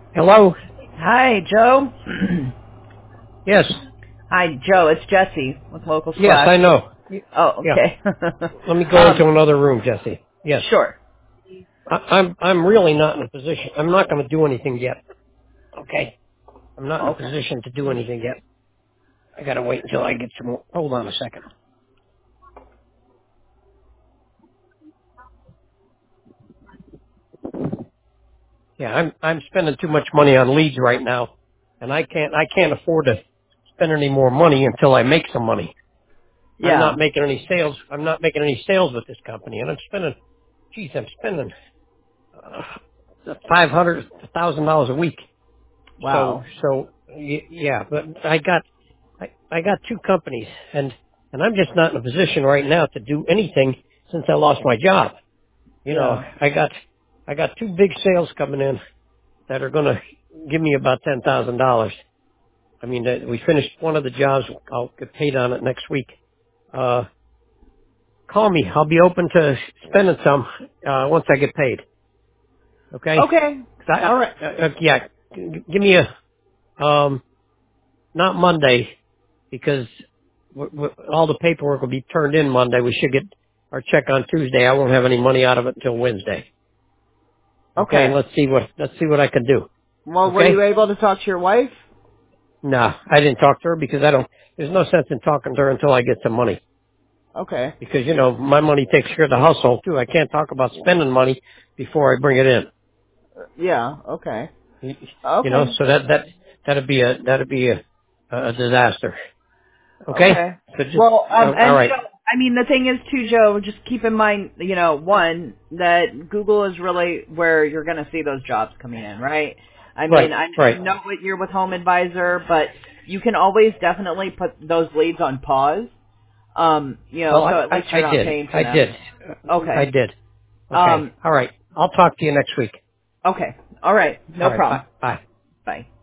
Hello? Hi, Joe. Yes. Hi, Joe. It's Jesse with Local Yes, I Splash. know. Oh, Yeah. okay. Let me go into another room, Jesse. Yes. sure. I'm really not in a position. I'm not going to do anything yet. Okay. I'm not in a Okay. position to do anything yet. I got to wait until I get some more. Hold on a second. Yeah, I'm spending too much money on leads right now, and I can't afford to spend any more money until I make some money. I'm Yeah. not making any sales. I'm not making any sales with this company, and I'm spending. Geez, I'm spending $500,000 a week. So, Wow. yeah, but I got two companies, and I'm just not in a position right now to do anything since I lost my job. You know, Yeah. I got two big sales coming in that are going to give me about $10,000. I mean, we finished one of the jobs. I'll get paid on it next week. Uh, call me. I'll be open to spending some once I get paid. Okay? Okay. 'Cause All right. yeah, give me a not Monday, because all the paperwork will be turned in Monday. We should get our check on Tuesday. I won't have any money out of it until Wednesday. Okay, and Okay. let's see what I can do. Well, were you Okay? able to talk to your wife? No, I didn't talk to her because I don't. There's no sense in talking to her until I get some money, Okay. because my money takes care of the household too. I can't talk about spending money before I bring it in. Yeah. Okay. You Okay. so that'd be a disaster. Okay, Okay. so just Well, all and right. I mean, the thing is too, Joe, just keep in mind, one, that Google is really where you're going to see those jobs coming in, right? I mean, Right, I right. know what you're with Home Advisor, but you can always definitely put those leads on pause. Well, So at least I you're not did. paying for I them. did. I Okay. did. Okay. Um, All right. I'll talk to you next week. okay. All right. All No right. Bye. problem. Bye. Bye.